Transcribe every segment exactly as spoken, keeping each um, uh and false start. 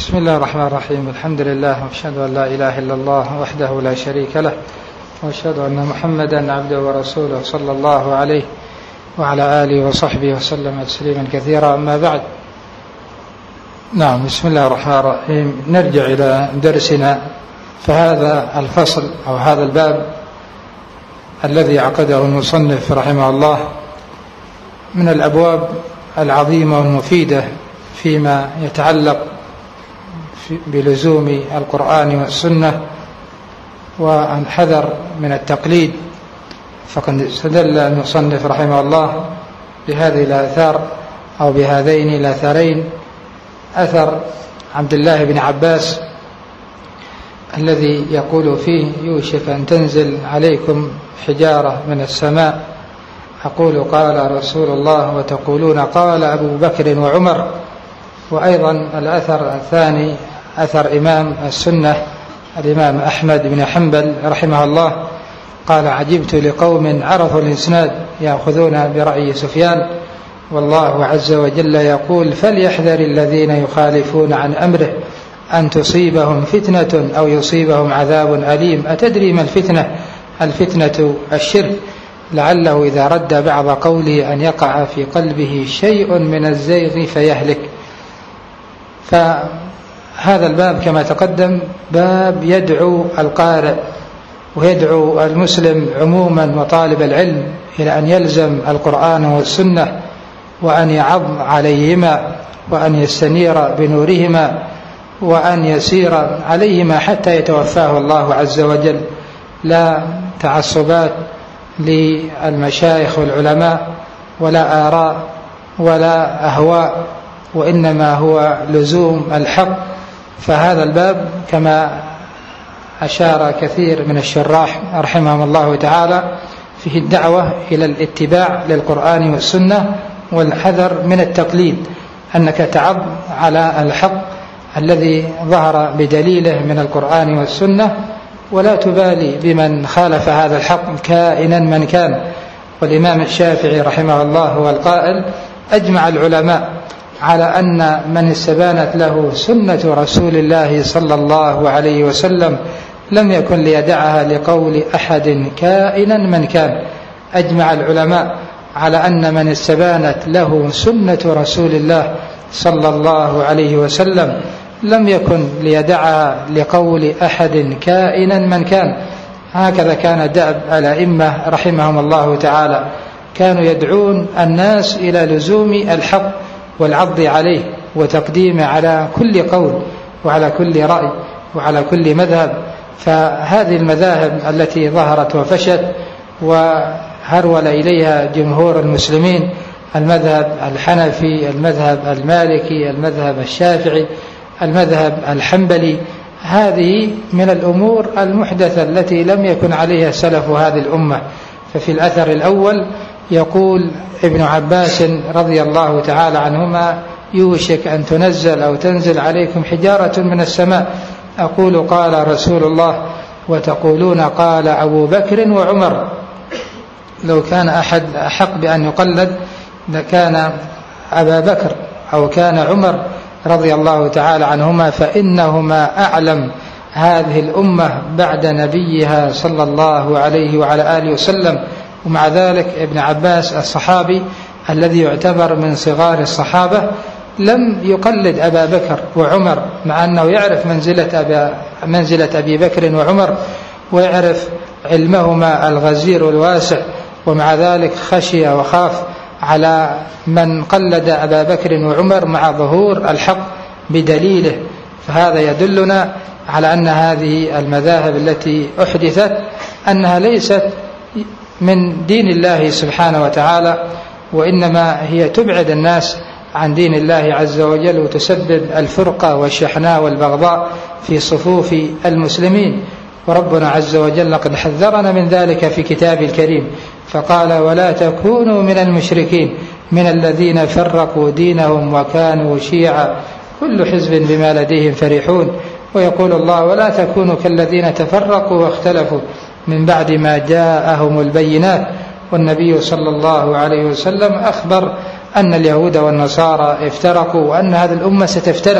بسم الله الرحمن الرحيم. الحمد لله وأشهد أن لا إله إلا الله وحده لا شريك له، وأشهد أن محمدا عبده ورسوله صلى الله عليه وعلى آله وصحبه وسلم تسليما كثيرا. أما بعد، نعم، بسم الله الرحمن الرحيم. نرجع إلى درسنا. فهذا الفصل أو هذا الباب الذي عقده المصنف رحمه الله من الأبواب العظيمة والمفيدة فيما يتعلق بلزوم القرآن والسنة والحذر من التقليد. فقد استدل المصنف رحمه الله بهذه الآثار أو بهذين الآثارين: أثر عبد الله بن عباس الذي يقول فيه: يوشك أن تنزل عليكم حجارة من السماء، أقول قال رسول الله وتقولون قال أبو بكر وعمر. وأيضا الأثر الثاني أثر إمام السنة الإمام أحمد بن حنبل رحمه الله، قال: عجبت لقوم عرفوا الإسناد يأخذون برأي سفيان، والله عز وجل يقول: فليحذر الذين يخالفون عن أمره أن تصيبهم فتنة أو يصيبهم عذاب أليم. أتدري ما الفتنة؟ الفتنة الشرك، لعله إذا رد بعض قوله أن يقع في قلبه شيء من الزيغ فيهلك. فهذا الباب كما تقدم باب يدعو القارئ ويدعو المسلم عموما وطالب العلم إلى أن يلزم القرآن والسنة، وأن يعض عليهما، وأن يستنير بنورهما، وأن يسير عليهما حتى يتوفاه الله عز وجل. لا تعصبات للمشايخ والعلماء، ولا آراء ولا أهواء، وإنما هو لزوم الحق. فهذا الباب كما أشار كثير من الشراح رحمهم الله تعالى فيه الدعوة إلى الاتباع للقرآن والسنة والحذر من التقليد، أنك تعض على الحق الذي ظهر بدليله من القرآن والسنة، ولا تبالي بمن خالف هذا الحق كائنا من كان. والإمام الشافعي رحمه الله هو القائل: أجمع العلماء على أن من استبانت له سنة رسول الله صلى الله عليه وسلم لم يكن ليدعها لقول أحد كائنا من كان. أجمع العلماء على أن من استبانت له سنة رسول الله صلى الله عليه وسلم لم يكن ليدعها لقول أحد كائنا من كان. هكذا كان دأب الأئمة رحمهم الله تعالى، كانوا يدعون الناس إلى لزوم الحق والعض عليه وتقديمه على كل قول وعلى كل رأي وعلى كل مذهب. فهذه المذاهب التي ظهرت وفشت وهرول إليها جمهور المسلمين، المذهب الحنفي، المذهب المالكي، المذهب الشافعي، المذهب الحنبلي، هذه من الأمور المحدثة التي لم يكن عليها سلف هذه الأمة. ففي الأثر الأول يقول ابن عباس رضي الله تعالى عنهما: يوشك أن تنزل أو تنزل عليكم حجارة من السماء، أقول قال رسول الله وتقولون قال أبو بكر وعمر. لو كان أحد أحق بأن يقلد لكان أبا بكر أو كان عمر رضي الله تعالى عنهما، فإنهما أعلم هذه الأمة بعد نبيها صلى الله عليه وعلى آله وسلم. ومع ذلك ابن عباس الصحابي الذي يعتبر من صغار الصحابة لم يقلد أبا بكر وعمر، مع أنه يعرف منزلة, أبا منزلة أبي بكر وعمر ويعرف علمهما الغزير والواسع، ومع ذلك خشي وخاف على من قلد أبا بكر وعمر مع ظهور الحق بدليله. فهذا يدلنا على أن هذه المذاهب التي أحدثت أنها ليست من دين الله سبحانه وتعالى، وإنما هي تبعد الناس عن دين الله عز وجل وتسبب الفرقة والشحناء والبغضاء في صفوف المسلمين. وربنا عز وجل قد حذرنا من ذلك في كتابه الكريم، فقال: ولا تكونوا من المشركين من الذين فرقوا دينهم وكانوا شيعا كل حزب بما لديهم فرحون. ويقول الله: ولا تكونوا كالذين تفرقوا واختلفوا من بعد ما جاءهم البينات. والنبي صلى الله عليه وسلم أخبر أن اليهود والنصارى افترقوا، وأن هذه الأمة ستفترق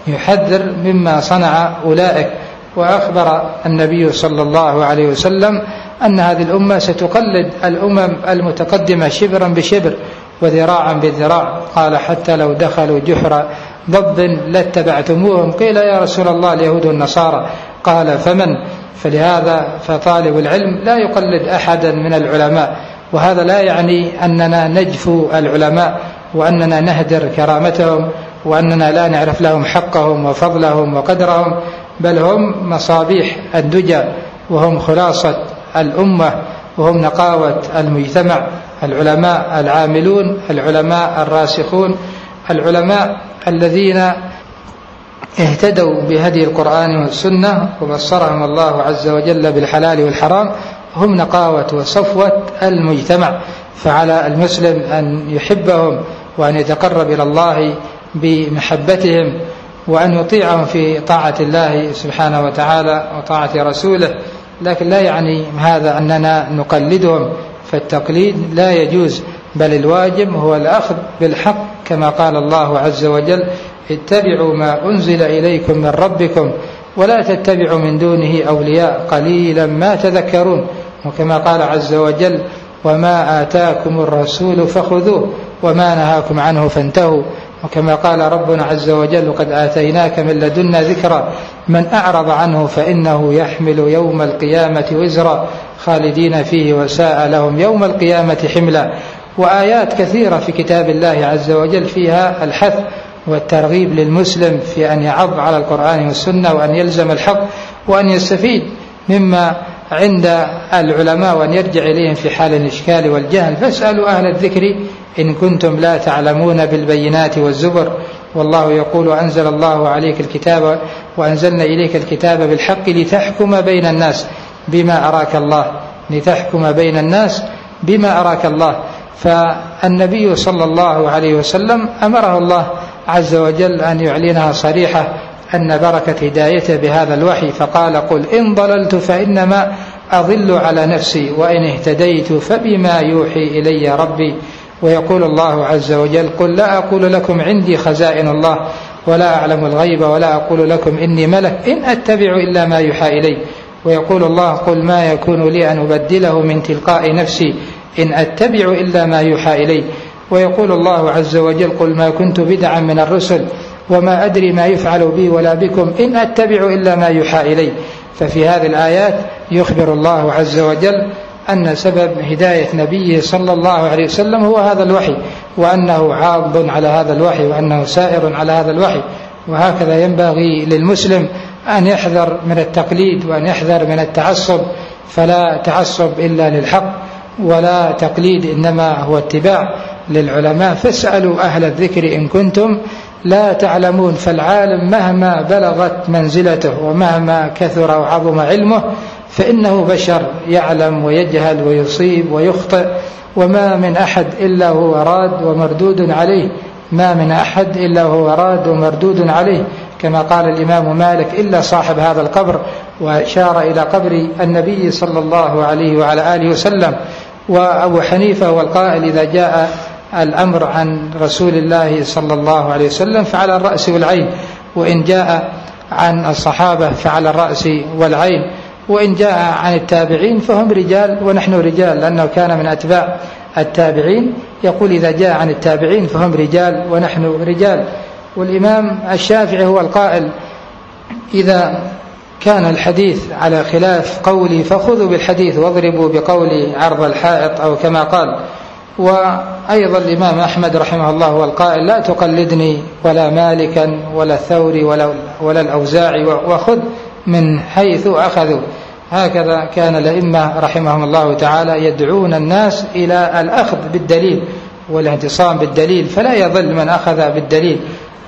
يحذر مما صنع أولئك. وأخبر النبي صلى الله عليه وسلم أن هذه الأمة ستقلد الأمم المتقدمة شبرا بشبر وذراعا بذراع. قال حتى لو دخلوا جحر ضب لاتبعتموهم. قيل يا رسول الله اليهود والنصارى، قال فمن؟ فلهذا فطالب العلم لا يقلد أحدا من العلماء، وهذا لا يعني أننا نجفو العلماء وأننا نهدر كرامتهم وأننا لا نعرف لهم حقهم وفضلهم وقدرهم، بل هم مصابيح الدجى وهم خلاصة الأمة وهم نقاوة المجتمع. العلماء العاملون، العلماء الراسخون، العلماء الذين اهتدوا بهدي القرآن والسنة وبصرهم الله عز وجل بالحلال والحرام، هم نقاوة وصفوة المجتمع. فعلى المسلم أن يحبهم وأن يتقرب إلى الله بمحبتهم وأن يطيعهم في طاعة الله سبحانه وتعالى وطاعة رسوله، لكن لا يعني هذا أننا نقلدهم، فالتقليد لا يجوز، بل الواجب هو الأخذ بالحق كما قال الله عز وجل: اتبعوا ما أنزل إليكم من ربكم ولا تتبعوا من دونه أولياء قليلا ما تذكرون. وكما قال عز وجل: وما آتاكم الرسول فخذوه وما نهاكم عنه فانتهوا. وكما قال ربنا عز وجل: قد آتيناك من لدنا ذكرا من أعرض عنه فإنه يحمل يوم القيامة وزرا خالدين فيه وساء لهم يوم القيامة حملا. وآيات كثيرة في كتاب الله عز وجل فيها الحث والترغيب للمسلم في أن يعض على القرآن والسنة وأن يلزم الحق وأن يستفيد مما عند العلماء وأن يرجع إليهم في حال الإشكال والجهل. فاسألوا أهل الذكر إن كنتم لا تعلمون بالبينات والزبر. والله يقول: أنزل الله عليك الكتاب وأنزلنا إليك الكتاب بالحق لتحكم بين الناس بما أراك الله لتحكم بين الناس بما أراك الله. فالنبي صلى الله عليه وسلم أمره الله عز وجل أن يعلنها صريحة أن بركة هدايته بهذا الوحي، فقال: قل إن ضللت فإنما أضل على نفسي وإن اهتديت فبما يوحي إلي ربي. ويقول الله عز وجل: قل لا أقول لكم عندي خزائن الله ولا أعلم الغيب ولا أقول لكم إني ملك إن أتبع إلا ما يوحى إلي. ويقول الله: قل ما يكون لي أن أبدله من تلقاء نفسي إن أتبع إلا ما يوحى إلي. ويقول الله عز وجل: قل ما كنت بدعا من الرسل وما أدري ما يفعل بي ولا بكم إن أتبع إلا ما يوحى إلي. ففي هذه الآيات يخبر الله عز وجل أن سبب هداية نبيه صلى الله عليه وسلم هو هذا الوحي، وأنه عاض على هذا الوحي وأنه سائر على هذا الوحي. وهكذا ينبغي للمسلم أن يحذر من التقليد وأن يحذر من التعصب، فلا تعصب إلا للحق ولا تقليد، إنما هو اتباع للعلماء. فاسألوا أهل الذكر إن كنتم لا تعلمون. فالعالم مهما بلغت منزلته ومهما كثر وعظم علمه فإنه بشر يعلم ويجهل ويصيب ويخطئ، وما من أحد إلا هو راد ومردود عليه ما من أحد إلا هو راد ومردود عليه، كما قال الإمام مالك: إلا صاحب هذا القبر، وأشار إلى قبر النبي صلى الله عليه وعلى آله وسلم. وأبو حنيفة هو القائل: إذا جاء الأمر عن رسول الله صلى الله عليه وسلم فعلى الرأس والعين، وإن جاء عن الصحابة فعلى الرأس والعين، وإن جاء عن التابعين فهم رجال ونحن رجال، لأنه كان من أتباع التابعين. يقول: إذا جاء عن التابعين فهم رجال ونحن رجال. والإمام الشافعي هو القائل: إذا كان الحديث على خلاف قولي فخذوا بالحديث واضربوا بقولي عرض الحائط، أو كما قال. وأيضا الإمام أحمد رحمه الله هو القائل: لا تقلدني ولا مالكا ولا الثوري ولا, ولا الأوزاعي وخذ من حيث أخذوا. هكذا كان الأئمة رحمهم الله تعالى يدعون الناس إلى الأخذ بالدليل والاعتصام بالدليل، فلا يظل من أخذ بالدليل.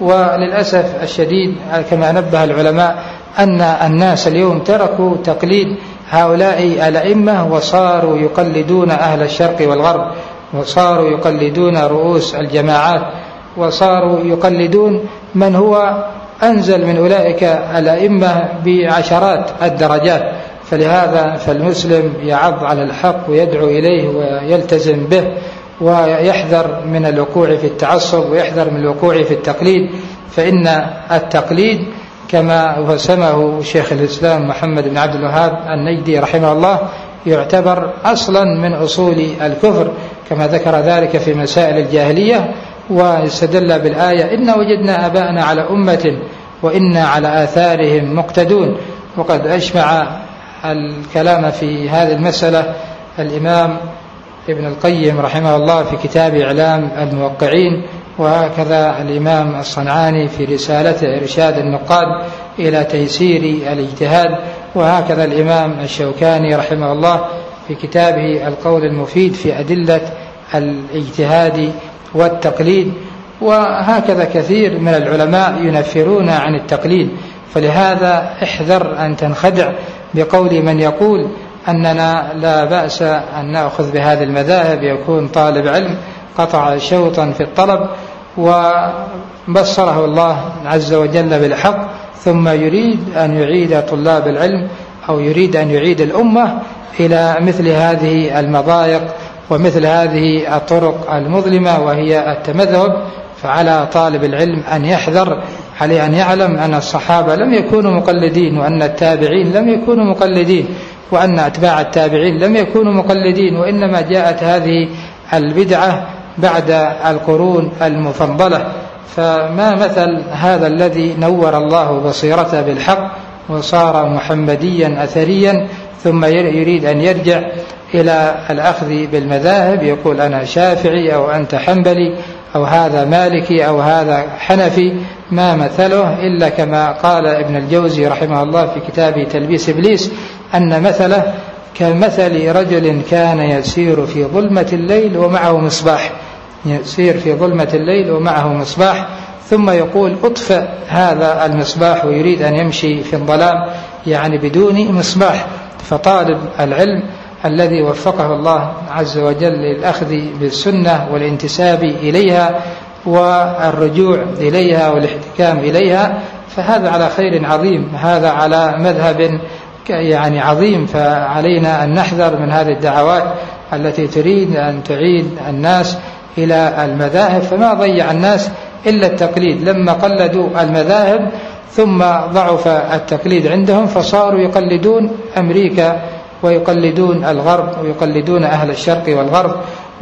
وللأسف الشديد كما نبه العلماء أن الناس اليوم تركوا تقليد هؤلاء الأئمة وصاروا يقلدون أهل الشرق والغرب، وصاروا يقلدون رؤوس الجماعات، وصاروا يقلدون من هو أنزل من أولئك الأئمة بعشرات الدرجات. فلهذا فالمسلم يعض على الحق ويدعو إليه ويلتزم به، ويحذر من الوقوع في التعصب ويحذر من الوقوع في التقليد، فإن التقليد كما رسمه شيخ الإسلام محمد بن عبد الوهاب النجدي رحمه الله يعتبر أصلا من أصول الكفر، كما ذكر ذلك في مسائل الجاهلية، واستدل بالآية إن وجدنا آباءنا على أمة وإنا على آثارهم مقتدون. وقد أجمع الكلام في هذه المسألة الإمام ابن القيم رحمه الله في كتاب إعلام الموقعين، وهكذا الإمام الصنعاني في رسالته إرشاد النقاد إلى تيسير الاجتهاد، وهكذا الإمام الشوكاني رحمه الله في كتابه القول المفيد في أدلة الاجتهاد والتقليد. وهكذا كثير من العلماء ينفرون عن التقليد، فلهذا احذر أن تنخدع بقول من يقول أننا لا بأس أن نأخذ بهذه المذاهب، يكون طالب علم قطع شوطا في الطلب وبصره الله عز وجل بالحق، ثم يريد أن يعيد طلاب العلم أو يريد أن يعيد الأمة إلى مثل هذه المضايق ومثل هذه الطرق المظلمة وهي التمذهب. فعلى طالب العلم أن يحذر، عليه أن يعلم أن الصحابة لم يكونوا مقلدين، وأن التابعين لم يكونوا مقلدين، وأن أتباع التابعين لم يكونوا مقلدين، وإنما جاءت هذه البدعة بعد القرون المفضلة. فما مثل هذا الذي نور الله بصيرته بالحق وصار محمديا أثريا ثم يريد أن يرجع إلى الأخذ بالمذاهب، يقول أنا شافعي أو أنت حنبلي أو هذا مالكي أو هذا حنفي، ما مثله إلا كما قال ابن الجوزي رحمه الله في كتابه تلبيس إبليس أن مثله كمثل رجل كان يسير في ظلمة الليل ومعه مصباح، يسير في ظلمة الليل ومعه مصباح، ثم يقول أطفئ هذا المصباح، ويريد أن يمشي في الظلام يعني بدون مصباح. فطالب العلم الذي وفقه الله عز وجل للأخذ بالسنة والانتساب إليها والرجوع إليها والاحتكام إليها، فهذا على خير عظيم، هذا على مذهب يعني عظيم. فعلينا أن نحذر من هذه الدعوات التي تريد أن تعيد الناس إلى المذاهب. فما ضيع الناس إلا التقليد، لما قلدوا المذاهب ثم ضعف التقليد عندهم فصاروا يقلدون أمريكا ويقلدون الغرب ويقلدون أهل الشرق والغرب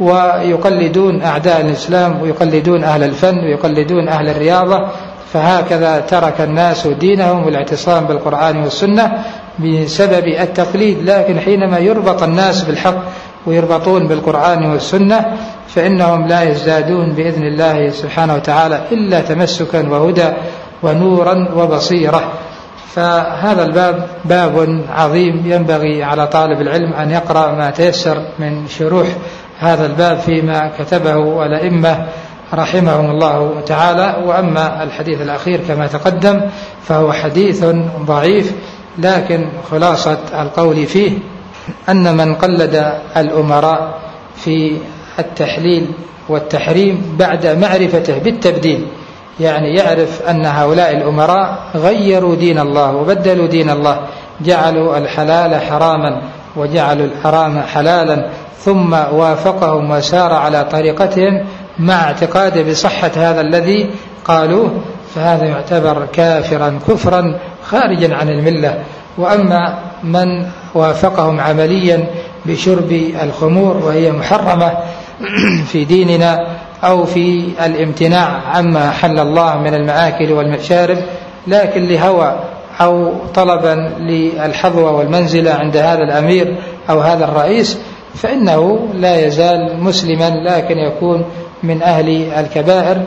ويقلدون أعداء الإسلام ويقلدون أهل الفن ويقلدون أهل الرياضة. فهكذا ترك الناس دينهم والاعتصام بالقرآن والسنة بسبب التقليد. لكن حينما يربط الناس بالحق ويربطون بالقرآن والسنة فإنهم لا يزدادون بإذن الله سبحانه وتعالى إلا تمسكا وهدى ونورا وبصيرة. فهذا الباب باب عظيم، ينبغي على طالب العلم أن يقرأ ما تيسر من شروح هذا الباب فيما كتبه الأئمة رحمهم الله تعالى. وأما الحديث الأخير كما تقدم فهو حديث ضعيف، لكن خلاصة القول فيه أن من قلد الأمراء في التحليل والتحريم بعد معرفته بالتبديل، يعني يعرف أن هؤلاء الأمراء غيروا دين الله وبدلوا دين الله، جعلوا الحلال حراما وجعلوا الحرام حلالا، ثم وافقهم وسار على طريقتهم مع اعتقاده بصحة هذا الذي قالوه، فهذا يعتبر كافرا كفرا خارجا عن الملة. وأما من وافقهم عمليا بشرب الخمور وهي محرمة في ديننا أو في الامتناع عما حل الله من المآكل والمشارب، لكن لهوى أو طلبا للحظوة والمنزلة عند هذا الأمير أو هذا الرئيس، فإنه لا يزال مسلما، لكن يكون من أهل الكبائر،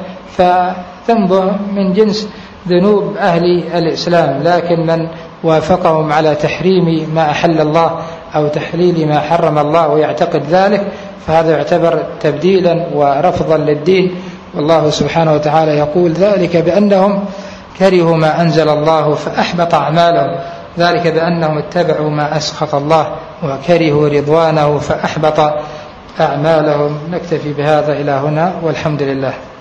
فذنبه من جنس ذنوب أهل الإسلام. لكن من وافقهم على تحريم ما أحل الله أو تحليل ما حرم الله ويعتقد ذلك، فهذا يعتبر تبديلا ورفضا للدين. والله سبحانه وتعالى يقول ذلك بأنهم كرهوا ما أنزل الله فأحبط أعمالهم، ذلك بأنهم اتبعوا ما أسخط الله وكرهوا رضوانه فأحبط أعمالهم. نكتفي بهذا إلى هنا والحمد لله.